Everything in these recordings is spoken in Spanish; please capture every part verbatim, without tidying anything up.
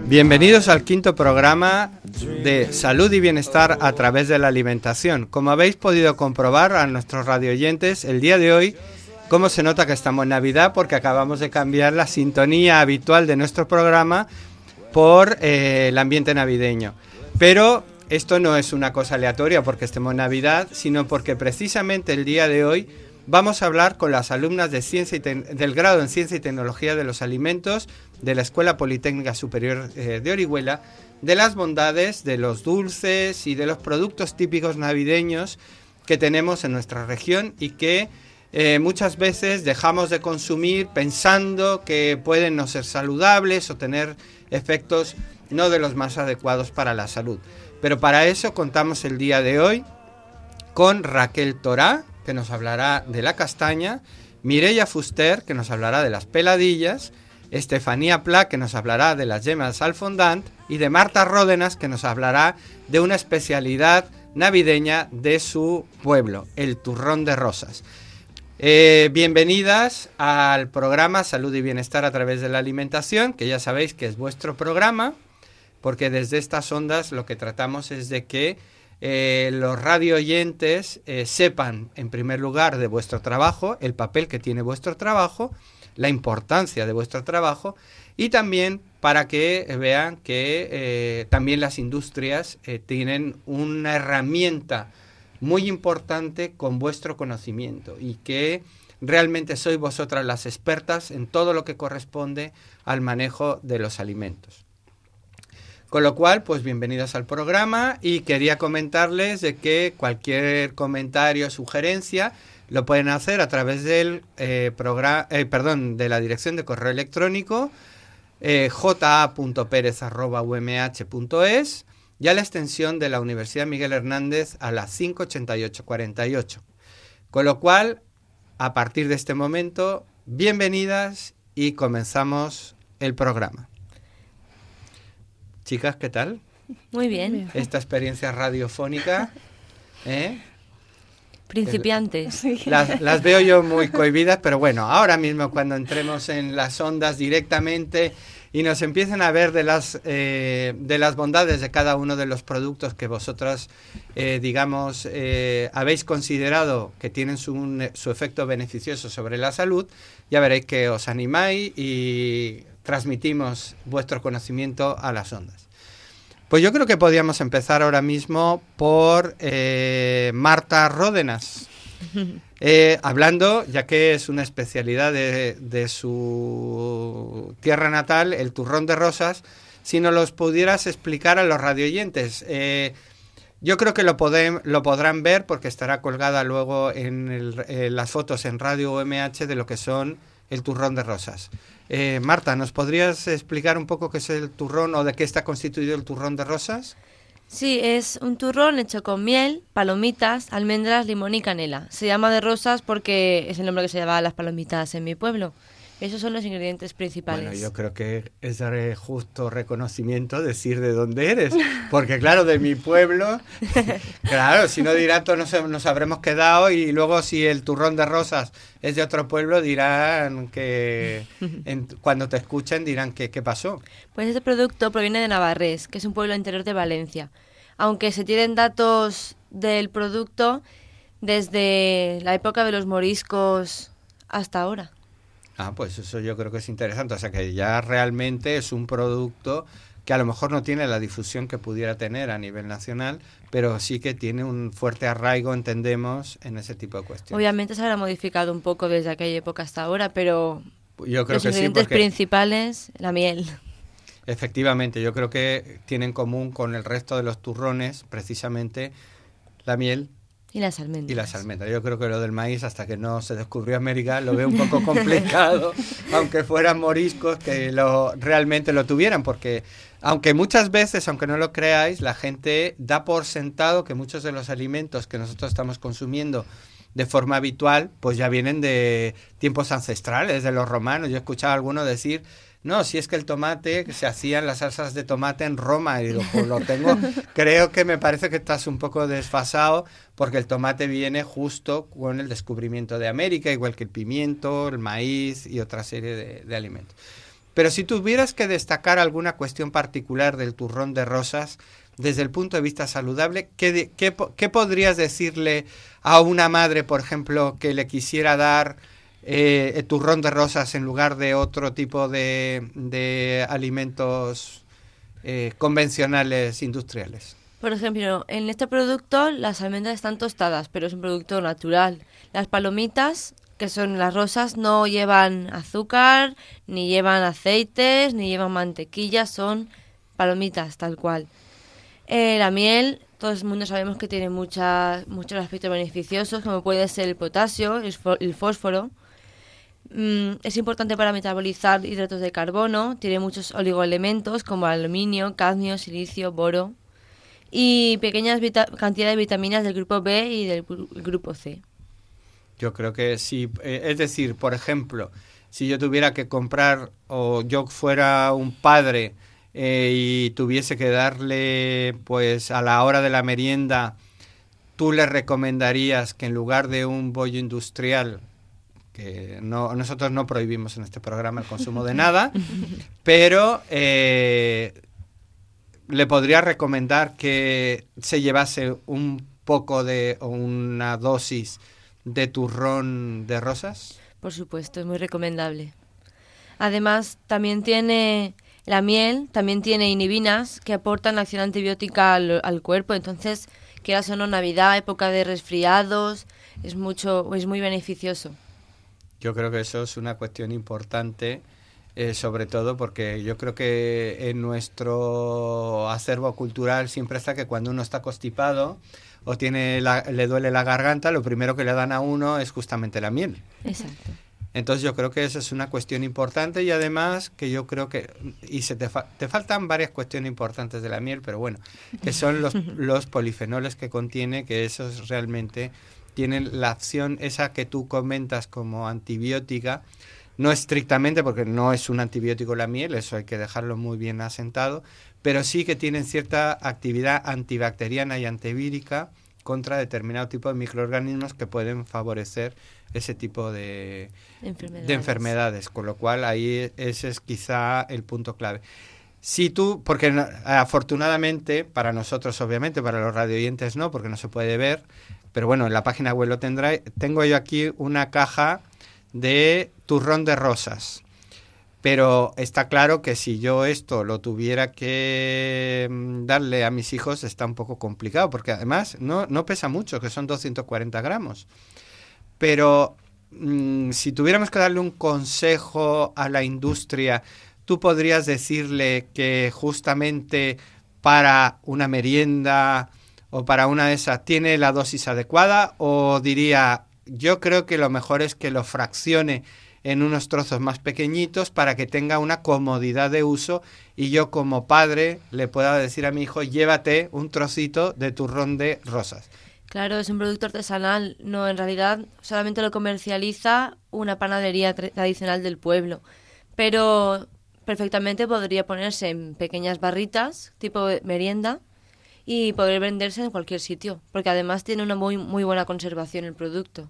Bienvenidos al quinto programa de Salud y Bienestar a través de la alimentación. Como habéis podido comprobar a nuestros radioyentes, el día de hoy, cómo se nota que estamos en Navidad, porque acabamos de cambiar la sintonía habitual de nuestro programa por eh, el ambiente navideño. Pero esto no es una cosa aleatoria porque estemos en Navidad, sino porque precisamente el día de hoy vamos a hablar con las alumnas de ciencia y del grado en Ciencia y Tecnología de los Alimentos de la Escuela Politécnica Superior eh, de Orihuela, de las bondades de los dulces y de los productos típicos navideños que tenemos en nuestra región y que eh, muchas veces dejamos de consumir pensando que pueden no ser saludables o tener efectos no de los más adecuados para la salud. Pero para eso contamos el día de hoy con Raquel Torá, que nos hablará de la castaña, Mireia Fuster, que nos hablará de las peladillas, Estefanía Pla, que nos hablará de las yemas al fondant, y de Marta Ródenas, que nos hablará de una especialidad navideña de su pueblo, el turrón de rosas. Eh, bienvenidas al programa Salud y Bienestar a través de la alimentación, que ya sabéis que es vuestro programa, porque desde estas ondas lo que tratamos es de que Eh, los radio oyentes eh, sepan en primer lugar de vuestro trabajo, el papel que tiene vuestro trabajo, la importancia de vuestro trabajo y también para que eh, vean que eh, también las industrias eh, tienen una herramienta muy importante con vuestro conocimiento y que realmente sois vosotras las expertas en todo lo que corresponde al manejo de los alimentos. Con lo cual, pues bienvenidos al programa y quería comentarles de que cualquier comentario o sugerencia lo pueden hacer a través del eh, programa, eh, perdón, de la dirección de correo electrónico eh, j a punto perez arroba u m h punto es y a la extensión de la Universidad Miguel Hernández a la cinco ochenta y ocho cuarenta y ocho. Con lo cual, a partir de este momento, bienvenidas y comenzamos el programa. Chicas, ¿qué tal? Muy bien. Esta experiencia radiofónica, ¿eh? Principiantes. Las, las veo yo muy cohibidas, pero bueno, ahora mismo cuando entremos en las ondas directamente y nos empiecen a ver de las, eh, de las bondades de cada uno de los productos que vosotras, eh, digamos, eh, habéis considerado que tienen su, un, su efecto beneficioso sobre la salud, ya veréis que os animáis y transmitimos vuestro conocimiento a las ondas. Pues yo creo que podríamos empezar ahora mismo por eh, Marta Ródenas, eh, hablando, ya que es una especialidad de, de su tierra natal, el turrón de rosas, si nos los pudieras explicar a los radioyentes. Eh, yo creo que lo, podem, lo podrán ver porque estará colgada luego en, el, en las fotos en Radio U M H de lo que son el turrón de rosas. Eh, Marta, ¿nos podrías explicar un poco qué es el turrón o de qué está constituido el turrón de rosas? Sí, es un turrón hecho con miel, palomitas, almendras, limón y canela. Se llama de rosas porque es el nombre que se llama a las palomitas en mi pueblo. Esos son los ingredientes principales. Bueno, yo creo que es de justo reconocimiento decir de dónde eres, porque claro, de mi pueblo, claro, si no dirán, todos nos, nos habremos quedado y luego si el turrón de rosas es de otro pueblo dirán que, en, cuando te escuchen dirán que qué pasó. Pues este producto proviene de Navarrés, que es un pueblo interior de Valencia, aunque se tienen datos del producto desde la época de los moriscos hasta ahora. Ah, pues eso yo creo que es interesante, o sea que ya realmente es un producto que a lo mejor no tiene la difusión que pudiera tener a nivel nacional, pero sí que tiene un fuerte arraigo, entendemos, en ese tipo de cuestiones. Obviamente se habrá modificado un poco desde aquella época hasta ahora, pero yo creo los que ingredientes sí, porque principales, la miel. Efectivamente, yo creo que tiene en común con el resto de los turrones precisamente la miel. Y las almendras. Y las almendras. Yo creo que lo del maíz, hasta que no se descubrió América, lo veo un poco complicado, aunque fueran moriscos que lo realmente lo tuvieran, porque aunque muchas veces, aunque no lo creáis, la gente da por sentado que muchos de los alimentos que nosotros estamos consumiendo de forma habitual, pues ya vienen de tiempos ancestrales, de los romanos. Yo he escuchado a algunos decir, no, si es que el tomate, que se hacían las salsas de tomate en Roma, y digo, pues lo tengo, creo que me parece que estás un poco desfasado, porque el tomate viene justo con el descubrimiento de América, igual que el pimiento, el maíz y otra serie de, de alimentos. Pero si tuvieras que destacar alguna cuestión particular del turrón de rosas, desde el punto de vista saludable, ¿qué, qué, qué podrías decirle a una madre, por ejemplo, que le quisiera dar eh, el turrón de rosas en lugar de otro tipo de, de alimentos eh, convencionales industriales? Por ejemplo, en este producto las almendras están tostadas, pero es un producto natural. Las palomitas, que son las rosas, no llevan azúcar, ni llevan aceites, ni llevan mantequilla, son palomitas tal cual. Eh, la miel, todo el mundo sabemos que tiene muchas, muchos aspectos beneficiosos, como puede ser el potasio, el fósforo. Mm, es importante para metabolizar hidratos de carbono, tiene muchos oligoelementos como aluminio, cadmio, silicio, boro y pequeñas vita- cantidades de vitaminas del grupo B y del grupo C. Yo creo que sí, eh, es decir, por ejemplo, si yo tuviera que comprar o yo fuera un padre eh, y tuviese que darle, pues a la hora de la merienda, tú le recomendarías que en lugar de un bollo industrial, que no, nosotros no prohibimos en este programa el consumo de nada, pero eh, le podría recomendar que se llevase un poco de, o una dosis de turrón de rosas. Por supuesto, es muy recomendable. Además, también tiene la miel, también tiene inhibinas que aportan acción antibiótica al, al cuerpo. Entonces, quieras o no, Navidad, época de resfriados, es mucho, es muy beneficioso. Yo creo que eso es una cuestión importante, eh, sobre todo porque yo creo que en nuestro acervo cultural siempre está que cuando uno está constipado o tiene la, le duele la garganta, lo primero que le dan a uno es justamente la miel. Exacto. Entonces yo creo que esa es una cuestión importante y además que yo creo que, y se te, fa, te faltan varias cuestiones importantes de la miel, pero bueno, que son los, los polifenoles que contiene, que esos realmente tienen la acción esa que tú comentas como antibiótica, no estrictamente porque no es un antibiótico la miel, eso hay que dejarlo muy bien asentado, pero sí que tienen cierta actividad antibacteriana y antivírica contra determinado tipo de microorganismos que pueden favorecer ese tipo de enfermedades. de enfermedades, con lo cual ahí ese es quizá el punto clave. Si tú, porque afortunadamente para nosotros obviamente, para los radioyentes no, porque no se puede ver, pero bueno, en la página web lo tendrá, tengo yo aquí una caja de turrón de rosas. Pero está claro que si yo esto lo tuviera que darle a mis hijos está un poco complicado, porque además no, no pesa mucho, que son doscientos cuarenta gramos. Pero mmm, si tuviéramos que darle un consejo a la industria, ¿tú podrías decirle que justamente para una merienda o para una de esas tiene la dosis adecuada? ¿O diría, yo creo que lo mejor es que lo fraccione en unos trozos más pequeñitos para que tenga una comodidad de uso y yo como padre le pueda decir a mi hijo, llévate un trocito de turrón de rosas? Claro, es un producto artesanal, no, en realidad solamente lo comercializa una panadería tra- tradicional del pueblo, pero perfectamente podría ponerse en pequeñas barritas, tipo merienda, y poder venderse en cualquier sitio, porque además tiene una muy, muy buena conservación el producto.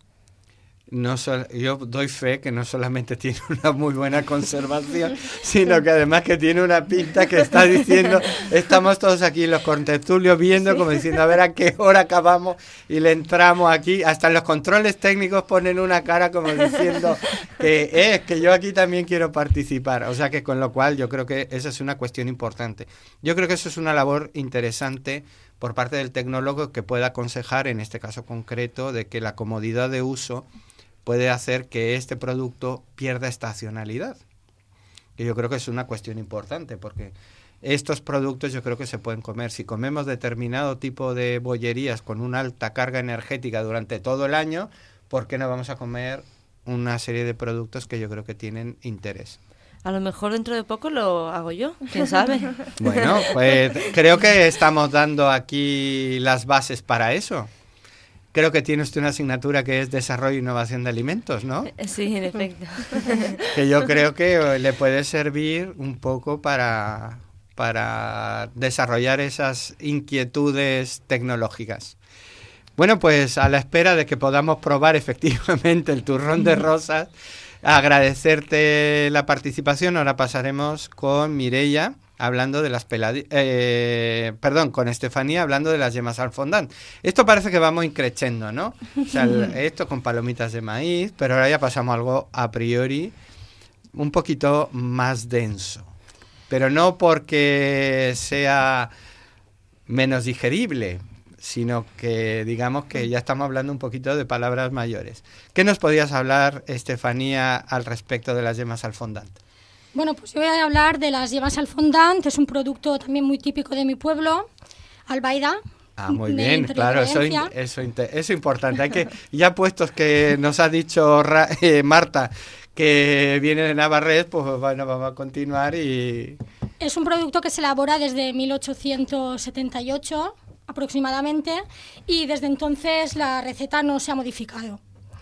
No so, yo doy fe que no solamente tiene una muy buena conservación, sino que además que tiene una pinta que está diciendo, estamos todos aquí en los contertulios viendo, sí, como diciendo a ver a qué hora acabamos y le entramos aquí, hasta en los controles técnicos ponen una cara como diciendo que eh, que yo aquí también quiero participar, o sea que con lo cual yo creo que esa es una cuestión importante. Yo creo que eso es una labor interesante por parte del tecnólogo que pueda aconsejar, en este caso concreto, de que la comodidad de uso puede hacer que este producto pierda estacionalidad. Y yo creo que es una cuestión importante, porque estos productos yo creo que se pueden comer. Si comemos determinado tipo de bollerías con una alta carga energética durante todo el año, ¿por qué no vamos a comer una serie de productos que yo creo que tienen interés? A lo mejor dentro de poco lo hago yo, quién sabe. Bueno, pues creo que estamos dando aquí las bases para eso. Creo que tiene usted una asignatura que es Desarrollo e Innovación de Alimentos, ¿no? Sí, en efecto. Que yo creo que le puede servir un poco para, para desarrollar esas inquietudes tecnológicas. Bueno, pues a la espera de que podamos probar efectivamente el turrón de rosas, agradecerte la participación. Ahora pasaremos con Mireia hablando de las peladi- eh, perdón, con Estefanía hablando de las yemas al fondant. Esto parece que vamos increciendo, ¿no? O sea, el, esto con palomitas de maíz, pero ahora ya pasamos a algo a priori un poquito más denso. Pero no porque sea menos digerible, sino que digamos que ya estamos hablando un poquito de palabras mayores. ¿Qué nos podías hablar, Estefanía, al respecto de las yemas al fondant? Bueno, pues yo voy a hablar de las yemas al fondant. Es un producto también muy típico de mi pueblo, Albaida. Ah, muy bien, claro, eso, eso, eso importante. Hay que, ya puestos que nos ha dicho Ra, eh, Marta que viene de Navarrés, pues bueno, vamos a continuar y... Es un producto que se elabora desde mil ochocientos setenta y ocho aproximadamente, y desde entonces la receta no se ha modificado.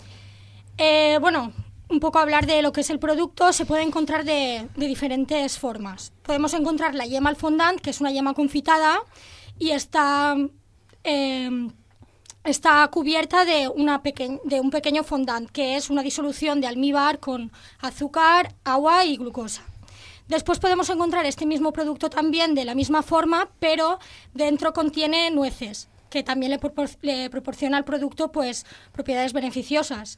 Eh, bueno, un poco hablar de lo que es el producto. Se puede encontrar de, de diferentes formas. Podemos encontrar la yema al fondant, que es una yema confitada, y está, eh, está cubierta de, una peque- de un pequeño fondant, que es una disolución de almíbar con azúcar, agua y glucosa. Después podemos encontrar este mismo producto también de la misma forma, pero dentro contiene nueces, que también le, propor- le proporciona al producto pues propiedades beneficiosas.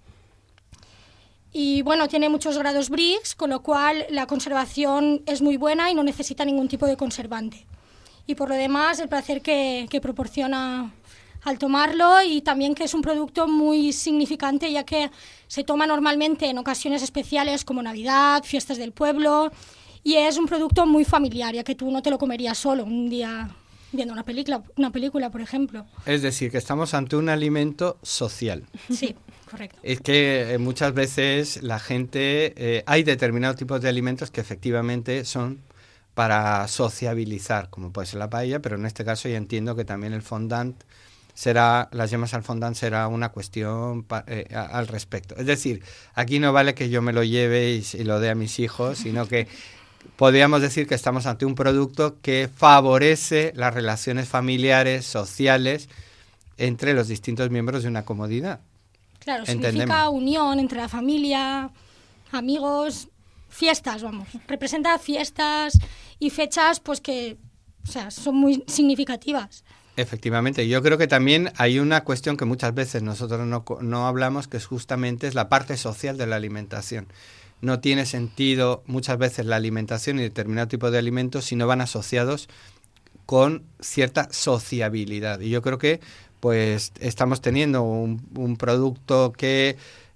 Y bueno, tiene muchos grados Brix, con lo cual la conservación es muy buena y no necesita ningún tipo de conservante. Y por lo demás, el placer que, que proporciona al tomarlo, y también que es un producto muy significante, ya que se toma normalmente en ocasiones especiales como Navidad, fiestas del pueblo, y es un producto muy familiar, ya que tú no te lo comerías solo un día viendo una película, una película, por ejemplo. Es decir, que estamos ante un alimento social. Sí, correcto. Es que eh, muchas veces la gente, eh, hay determinados tipos de alimentos que efectivamente son para sociabilizar, como puede ser la paella, pero en este caso ya entiendo que también el fondant será, las yemas al fondant será una cuestión pa, eh, a, al respecto. Es decir, aquí no vale que yo me lo lleve y, y lo dé a mis hijos, sino que podríamos decir que estamos ante un producto que favorece las relaciones familiares, sociales, entre los distintos miembros de una comunidad. Claro, Entendemos. Significa unión entre la familia, amigos, fiestas, vamos. Representa fiestas y fechas pues que, o sea, son muy significativas. Efectivamente, yo creo que también hay una cuestión que muchas veces nosotros no, no hablamos, que es justamente es la parte social de la alimentación. No tiene sentido muchas veces la alimentación y determinado tipo de alimentos si no van asociados con cierta sociabilidad. Y yo creo que pues estamos teniendo un, un producto que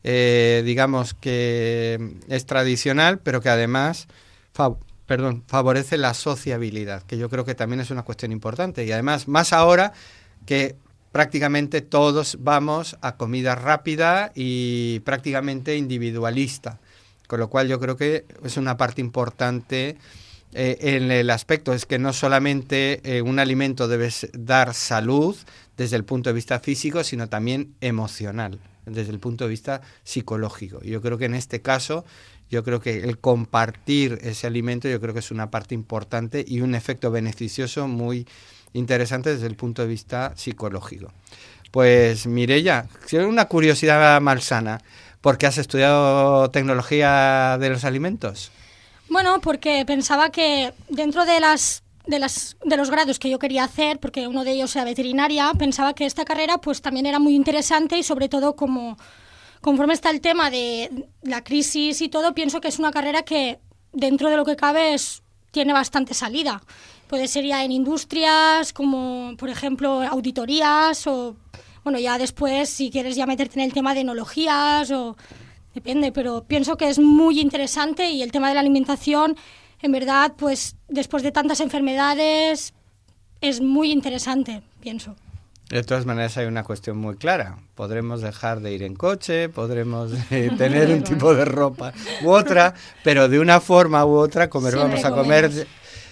eh, digamos que es tradicional, pero que además fa- perdón, favorece la sociabilidad, que yo creo que también es una cuestión importante. Y además, más ahora que prácticamente todos vamos a comida rápida y prácticamente individualista. Con lo cual yo creo que es una parte importante eh, en el aspecto, es que no solamente eh, un alimento debe dar salud desde el punto de vista físico, sino también emocional, desde el punto de vista psicológico. Yo creo que en este caso, yo creo que el compartir ese alimento, yo creo que es una parte importante y un efecto beneficioso muy interesante desde el punto de vista psicológico. Pues Mireia, una curiosidad malsana. ¿Por qué has estudiado tecnología de los alimentos? Bueno, porque pensaba que dentro de las de las de los grados que yo quería hacer, porque uno de ellos era veterinaria, pensaba que esta carrera pues también era muy interesante, y sobre todo como conforme está el tema de la crisis y todo, pienso que es una carrera que dentro de lo que cabe es, tiene bastante salida. Puede ser ya en industrias, como por ejemplo auditorías, o bueno, ya después, si quieres ya meterte en el tema de enologías, o depende, pero pienso que es muy interesante, y el tema de la alimentación, en verdad, pues después de tantas enfermedades, es muy interesante, pienso. De todas maneras hay una cuestión muy clara. Podremos dejar de ir en coche, podremos eh, tener un tipo de ropa u otra, pero de una forma u otra comer Siempre vamos a comer. comemos.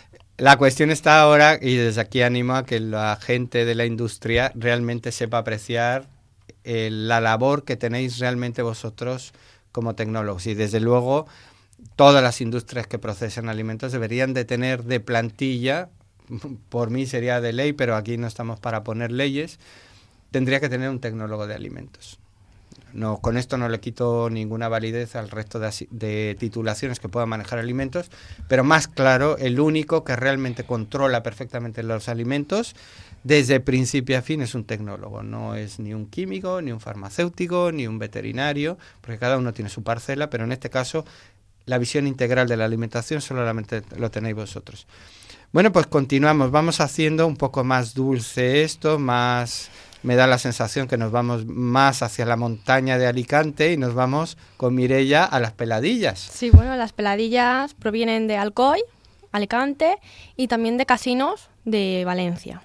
La cuestión está ahora, y desde aquí animo a que la gente de la industria realmente sepa apreciar eh, la labor que tenéis realmente vosotros como tecnólogos. Y desde luego, todas las industrias que procesan alimentos deberían de tener de plantilla, por mí sería de ley, pero aquí no estamos para poner leyes, tendría que tener un tecnólogo de alimentos. No, con esto no le quito ninguna validez al resto de, asi- de titulaciones que puedan manejar alimentos, pero más claro, el único que realmente controla perfectamente los alimentos desde principio a fin es un tecnólogo, no es ni un químico, ni un farmacéutico, ni un veterinario, porque cada uno tiene su parcela, pero en este caso la visión integral de la alimentación solamente lo tenéis vosotros. Bueno, pues continuamos, vamos haciendo un poco más dulce esto, más... Me da la sensación que nos vamos más hacia la montaña de Alicante y nos vamos con Mireia a las peladillas. Sí, bueno, las peladillas provienen de Alcoy, Alicante, y también de Casinos de Valencia.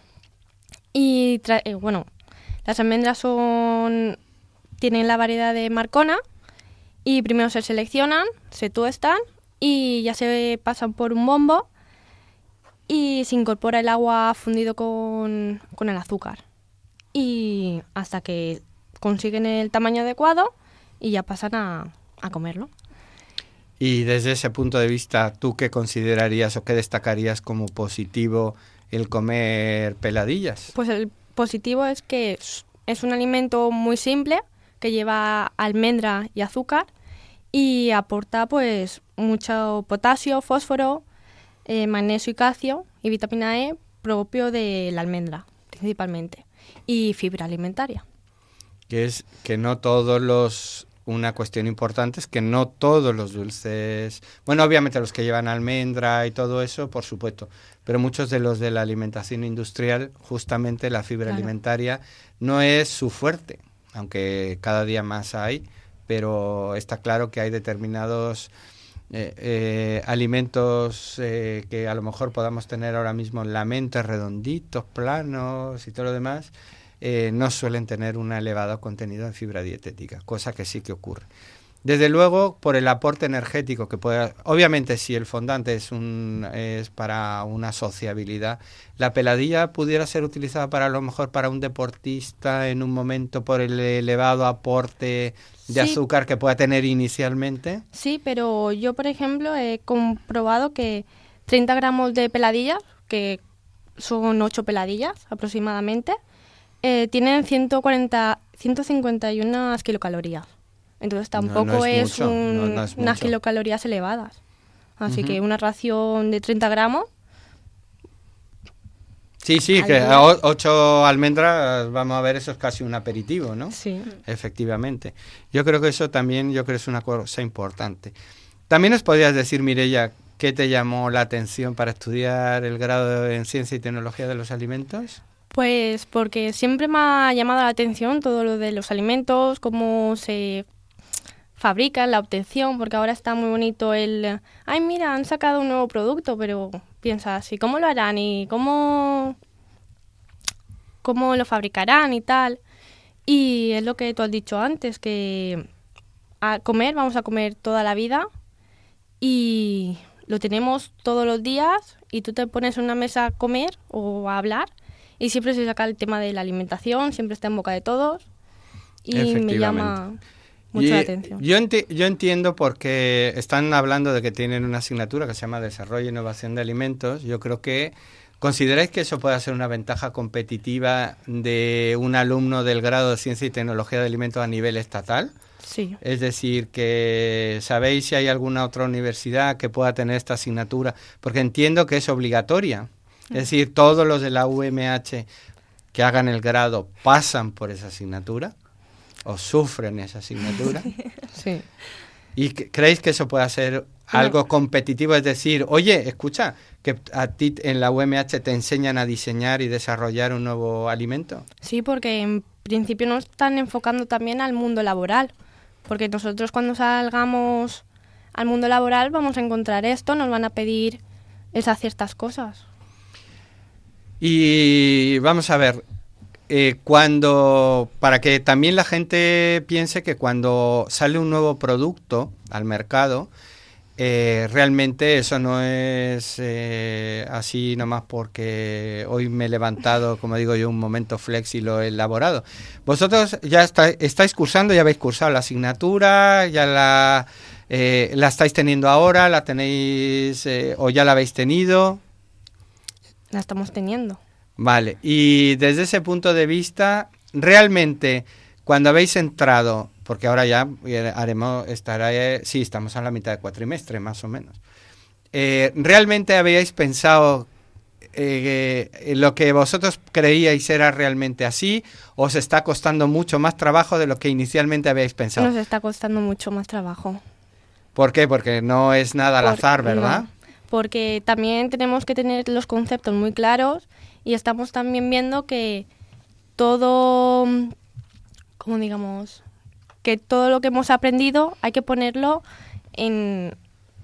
Y tra- eh, bueno, las almendras son tienen la variedad de Marcona y primero se seleccionan, se tuestan y ya se pasan por un bombo y se incorpora el agua fundido con, con el azúcar. Y hasta que consiguen el tamaño adecuado y ya pasan a, a comerlo. Y desde ese punto de vista, ¿tú qué considerarías o qué destacarías como positivo el comer peladillas? Pues el positivo es que es, es un alimento muy simple, que lleva almendra y azúcar y aporta pues mucho potasio, fósforo, eh, magnesio y calcio y vitamina E propio de la almendra, principalmente. Y fibra alimentaria. Que es que no todos los... Una cuestión importante es que no todos los dulces... Bueno, obviamente los que llevan almendra y todo eso, por supuesto, pero muchos de los de la alimentación industrial, justamente la fibra claro. alimentaria no es su fuerte, aunque cada día más hay, pero está claro que hay determinados... Eh, eh, alimentos eh, que a lo mejor podamos tener ahora mismo en la mente, redonditos, planos y todo lo demás, eh, no suelen tener un elevado contenido en fibra dietética, cosa que sí que ocurre. Desde luego, por el aporte energético que puede... Obviamente, si el fondante es, un, es para una sociabilidad, la peladilla pudiera ser utilizada para a lo mejor para un deportista en un momento por el elevado aporte de sí. azúcar que pueda tener inicialmente. Sí, pero yo, por ejemplo, he comprobado que treinta gramos de peladillas, que son ocho peladillas aproximadamente, eh, tienen ciento cuarenta, ciento cincuenta y uno kilocalorías. Entonces tampoco no, no es, es, un, no, no es unas kilocalorías elevadas. Así uh-huh. que una ración de treinta gramos... Sí, sí, que a ocho almendras, vamos a ver, eso es casi un aperitivo, ¿no? Sí. Efectivamente. Yo creo que eso también, yo creo que es una cosa importante. También nos podrías decir, Mireia, ¿qué te llamó la atención para estudiar el grado en Ciencia y Tecnología de los Alimentos? Pues porque siempre me ha llamado la atención todo lo de los alimentos, cómo se... fabrican, la obtención, porque ahora está muy bonito el... Ay, mira, han sacado un nuevo producto, pero piensas, ¿y cómo lo harán? ¿Y cómo, cómo lo fabricarán y tal? Y es lo que tú has dicho antes, que a comer, vamos a comer toda la vida y lo tenemos todos los días y tú te pones en una mesa a comer o a hablar y siempre se saca el tema de la alimentación, siempre está en boca de todos y me llama... mucha y, atención. Yo, enti- yo entiendo porque están hablando de que tienen una asignatura que se llama Desarrollo e Innovación de Alimentos. Yo creo que ¿consideráis que eso puede ser una ventaja competitiva de un alumno del grado de Ciencia y Tecnología de Alimentos a nivel estatal? Sí. Es decir, que ¿sabéis si hay alguna otra universidad que pueda tener esta asignatura? Porque entiendo que es obligatoria. Es decir, todos los de la U M H que hagan el grado pasan por esa asignatura o sufren esa asignatura. Sí. ¿Y creéis que eso puede ser algo no. competitivo? Es decir, oye, escucha, que a ti en la U M H te enseñan a diseñar y desarrollar un nuevo alimento. Sí, porque en principio nos están enfocando también al mundo laboral. Porque nosotros cuando salgamos al mundo laboral vamos a encontrar esto, nos van a pedir esas ciertas cosas. Y vamos a ver, eh, cuando para que también la gente piense que cuando sale un nuevo producto al mercado, eh, realmente eso no es eh, así nomás porque hoy me he levantado, como digo yo, un momento flex y lo he elaborado. Vosotros ya está, estáis cursando, ya habéis cursado la asignatura, ya la, eh, la estáis teniendo ahora, la tenéis eh, o ya la habéis tenido. La estamos teniendo. Vale, y desde ese punto de vista, realmente, cuando habéis entrado, porque ahora ya haremos, estará, eh, sí, estamos a la mitad de cuatrimestre, más o menos. Eh, ¿Realmente habíais pensado eh, eh, lo que vosotros creíais era realmente así, o os está costando mucho más trabajo de lo que inicialmente habíais pensado? Nos está costando mucho más trabajo. ¿Por qué? Porque no es nada al Por, azar, ¿verdad? No, porque también tenemos que tener los conceptos muy claros y estamos también viendo que todo, como digamos, que todo lo que hemos aprendido hay que ponerlo en...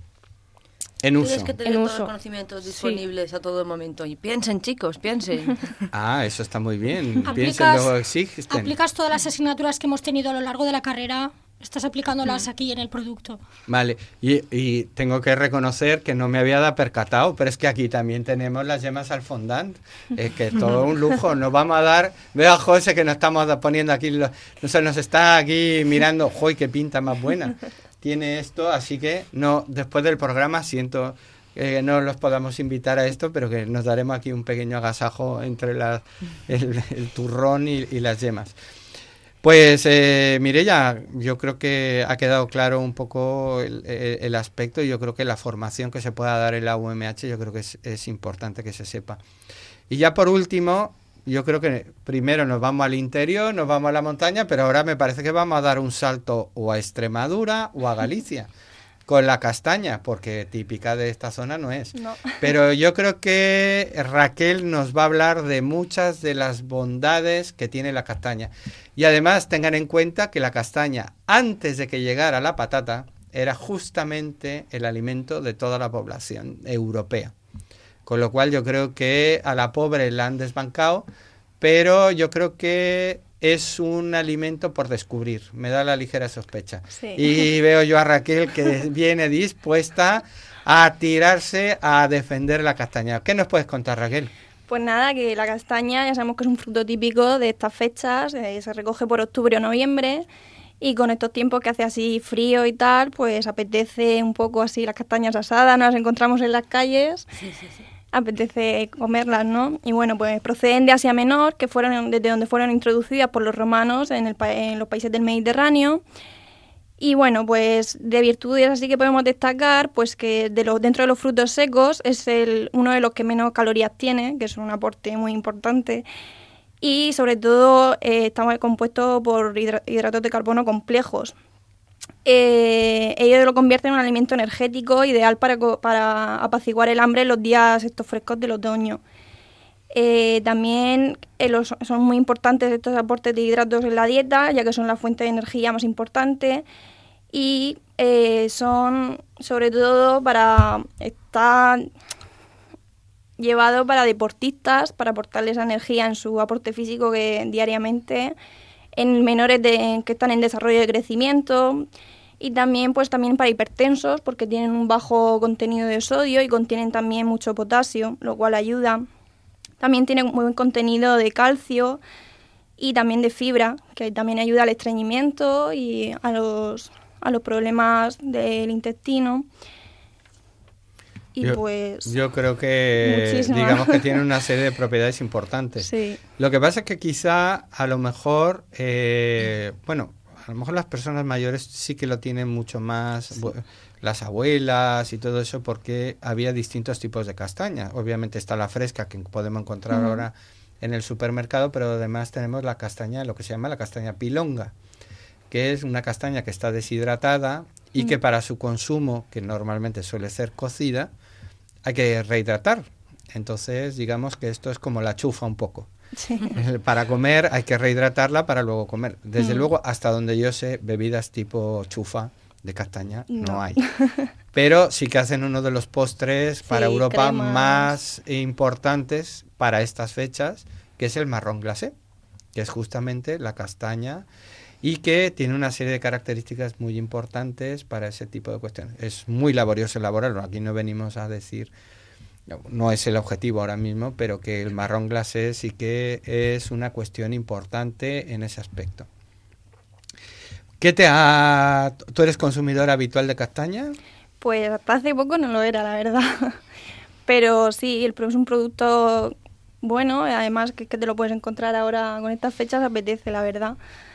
En uso. Tienes que tener En todos uso. los conocimientos disponibles sí. a todo momento. Y piensen, chicos, piensen. Ah, eso está muy bien. Aplicas, Piensen, luego existen. Aplicas todas las asignaturas que hemos tenido a lo largo de la carrera, estás aplicándolas mm. aquí en el producto. Vale, y, y tengo que reconocer que no me había dado percatado, pero es que aquí también tenemos las yemas al fondant. Es que todo un lujo. Nos vamos a dar... Veo a José que nos estamos poniendo aquí... Lo, no sé, nos está aquí mirando... ¡Joy, qué pinta más buena! Tiene esto, así que no, después del programa siento que no los podamos invitar a esto, pero que nos daremos aquí un pequeño agasajo entre la, el, el turrón y, y las yemas. Pues eh, Mireia, yo creo que ha quedado claro un poco el, el, el aspecto, y yo creo que la formación que se pueda dar en la U M H yo creo que es, es importante que se sepa. Y ya por último, yo creo que primero nos vamos al interior, nos vamos a la montaña, pero ahora me parece que vamos a dar un salto o a Extremadura o a Galicia con la castaña, porque típica de esta zona no es. No. Pero yo creo que Raquel nos va a hablar de muchas de las bondades que tiene la castaña. Y además tengan en cuenta que la castaña, antes de que llegara la patata, era justamente el alimento de toda la población europea. Con lo cual yo creo que a la pobre la han desbancado, pero yo creo que es un alimento por descubrir. Me da la ligera sospecha. Sí. Y veo yo a Raquel que viene dispuesta a tirarse a defender la castaña. ¿Qué nos puedes contar, Raquel? Pues nada, que la castaña ya sabemos que es un fruto típico de estas fechas, eh, se recoge por octubre o noviembre, y con estos tiempos que hace así frío y tal, pues apetece un poco así las castañas asadas, nos las encontramos en las calles. Sí, sí, sí. Apetece comerlas, ¿no? Y bueno, pues proceden de Asia Menor, que fueron desde donde fueron introducidas por los romanos en, el, en los países del Mediterráneo. Y bueno, pues de virtudes así que podemos destacar, pues que de los, dentro de los frutos secos es el, uno de los que menos calorías tiene, que es un aporte muy importante. Y sobre todo eh, está compuesto por hidra- hidratos de carbono complejos. Eh, ello lo convierte en un alimento energético ideal para, para apaciguar el hambre en los días estos frescos del otoño. Eh, también eh, los, son muy importantes estos aportes de hidratos en la dieta, ya que son la fuente de energía más importante, y eh, son sobre todo para estar llevado para deportistas, para aportarles energía en su aporte físico que diariamente, en menores de, que están en desarrollo de crecimiento, y también pues también para hipertensos, porque tienen un bajo contenido de sodio y contienen también mucho potasio, lo cual ayuda. También tienen muy buen contenido de calcio y también de fibra, que también ayuda al estreñimiento y a los, a los problemas del intestino. Y yo, pues yo creo que muchísimas. digamos que tiene una serie de propiedades importantes. Sí. Lo que pasa es que quizá a lo mejor eh, bueno, a lo mejor las personas mayores sí que lo tienen mucho más, sí. Las abuelas y todo eso, porque había distintos tipos de castaña. Obviamente está la fresca que podemos encontrar uh-huh. ahora en el supermercado, pero además tenemos la castaña, lo que se llama la castaña pilonga, que es una castaña que está deshidratada y uh-huh. que para su consumo, que normalmente suele ser cocida, hay que rehidratar. Entonces, digamos que esto es como la chufa un poco. Sí. Para comer hay que rehidratarla para luego comer. Desde mm. luego, hasta donde yo sé, bebidas tipo chufa de castaña no, no hay. Pero sí que hacen uno de los postres para sí, Europa cremas. Más importantes para estas fechas, que es el marrón glacé, que es justamente la castaña y que tiene una serie de características muy importantes para ese tipo de cuestiones. Es muy laborioso elaborarlo. Aquí no venimos a decir... No es el objetivo ahora mismo, pero que el marrón glacé sí que es una cuestión importante en ese aspecto. ¿Qué te ha... ¿Tú eres consumidor habitual de castaña? Pues hasta hace poco no lo era, la verdad. Pero sí, el es un producto bueno, además que, que te lo puedes encontrar ahora con estas fechas, apetece, la verdad.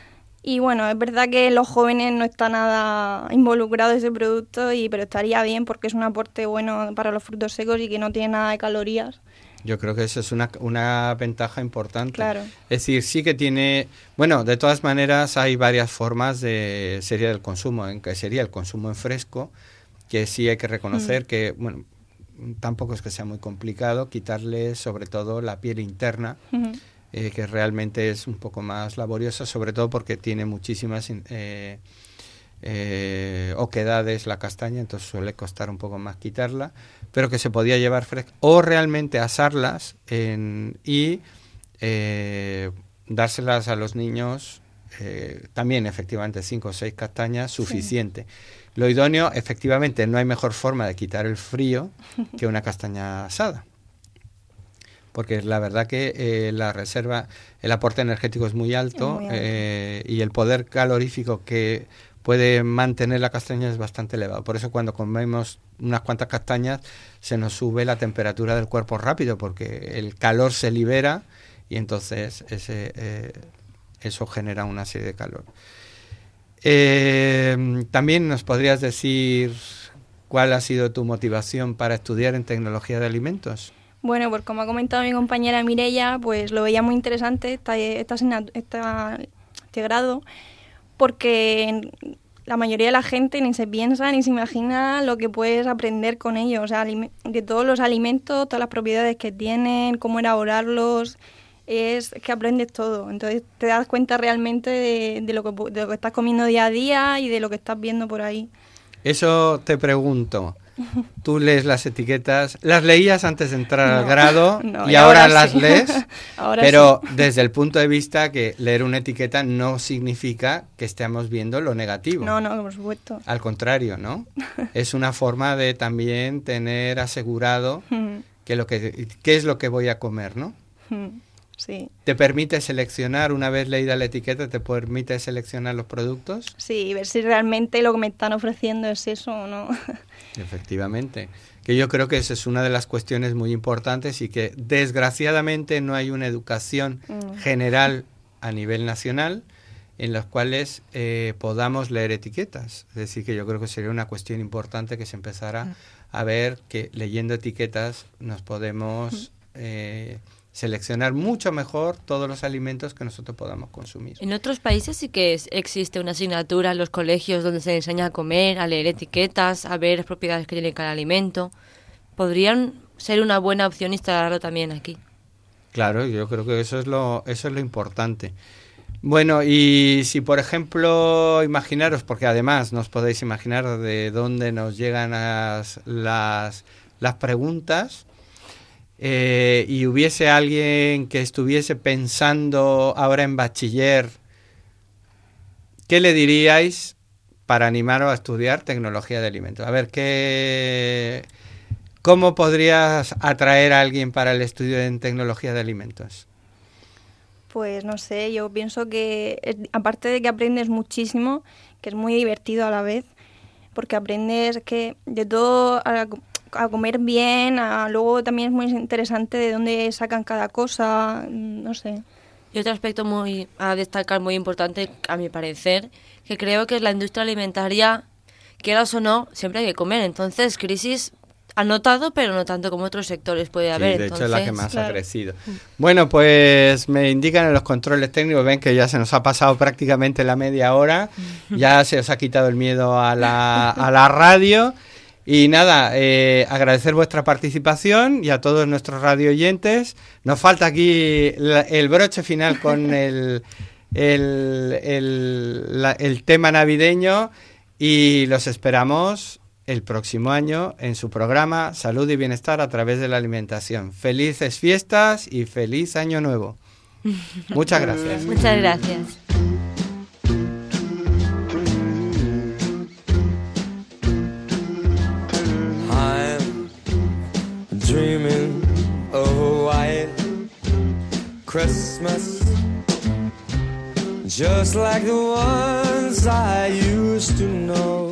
Y bueno, es verdad que los jóvenes no están nada involucrados en ese producto, y pero estaría bien porque es un aporte bueno para los frutos secos y que no tiene nada de calorías. Yo creo que eso es una, una ventaja importante. Claro. Es decir, sí que tiene... Bueno, de todas maneras hay varias formas de sería del consumo, en que sería el consumo en fresco, que sí hay que reconocer mm. que, bueno, tampoco es que sea muy complicado quitarle sobre todo la piel interna, mm. eh, que realmente es un poco más laboriosa, sobre todo porque tiene muchísimas eh, eh, oquedades la castaña, entonces suele costar un poco más quitarla, pero que se podía llevar fresca, o realmente asarlas en, y eh, dárselas a los niños, eh, también efectivamente cinco o seis castañas, suficiente. Sí. Lo idóneo, efectivamente, no hay mejor forma de quitar el frío que una castaña asada, porque la verdad que eh, la reserva, el aporte energético es muy alto, es muy alto. Eh, y el poder calorífico que puede mantener la castaña es bastante elevado. Por eso cuando comemos unas cuantas castañas se nos sube la temperatura del cuerpo rápido, porque el calor se libera y entonces ese, eh, eso genera una serie de calor. Eh, también nos podrías decir cuál ha sido tu motivación para estudiar en tecnología de alimentos. Bueno, pues como ha comentado mi compañera Mireia, pues lo veía muy interesante esta, esta, esta, este grado, porque la mayoría de la gente ni se piensa ni se imagina lo que puedes aprender con ellos, o sea, de todos los alimentos, todas las propiedades que tienen, cómo elaborarlos, es que aprendes todo. Entonces te das cuenta realmente de, de, lo que, de lo que estás comiendo día a día y de lo que estás viendo por ahí. Eso te pregunto. Tú lees las etiquetas, las leías antes de entrar no, al grado no, y, y ahora, ahora las sí. lees, ahora pero sí. Desde el punto de vista que leer una etiqueta no significa que estemos viendo lo negativo. No, no, por supuesto. Al contrario, ¿no? Es una forma de también tener asegurado que lo que qué es lo que voy a comer, ¿no? Sí. ¿Te permite seleccionar, una vez leída la etiqueta, te permite seleccionar los productos? Sí, ver si realmente lo que me están ofreciendo es eso o no. Efectivamente. Que yo creo que esa es una de las cuestiones muy importantes y que desgraciadamente no hay una educación mm. general a nivel nacional en las cuales eh, podamos leer etiquetas. Es decir, que yo creo que sería una cuestión importante que se empezara mm. a ver que leyendo etiquetas nos podemos... Mm. Eh, seleccionar mucho mejor todos los alimentos que nosotros podamos consumir. En otros países sí que es, existe una asignatura en los colegios donde se enseña a comer, a leer etiquetas, a ver las propiedades que tiene cada alimento. Podrían ser una buena opción instalarlo también aquí. Claro, yo creo que eso es lo, eso es lo importante. Bueno, y si por ejemplo, imaginaros, porque además nos podéis imaginar de dónde nos llegan las, las, las preguntas, Eh, y hubiese alguien que estuviese pensando ahora en bachiller, ¿qué le diríais para animaros a estudiar tecnología de alimentos? A ver, ¿qué, ¿cómo podrías atraer a alguien para el estudio en tecnología de alimentos? Pues no sé, yo pienso que aparte de que aprendes muchísimo, que es muy divertido a la vez, porque aprendes que de todo... A, a comer bien, a, luego también es muy interesante de dónde sacan cada cosa, no sé. Y otro aspecto muy a destacar, muy importante, a mi parecer, que creo que es la industria alimentaria, quieras o no, siempre hay que comer. Entonces, crisis ha notado, pero no tanto como otros sectores puede haber. Sí, de Entonces, hecho es la que más claro. ha crecido. Bueno, pues me indican en los controles técnicos, ven que ya se nos ha pasado prácticamente la media hora, ya se os ha quitado el miedo a la, a la radio. Y nada, eh, agradecer vuestra participación y a todos nuestros radio oyentes. Nos falta aquí la, el broche final con el, el, el, la, el tema navideño y los esperamos el próximo año en su programa Salud y Bienestar a través de la alimentación. Felices fiestas y feliz año nuevo. Muchas gracias. Muchas gracias. Dreaming of a white Christmas, just like the ones I used to know.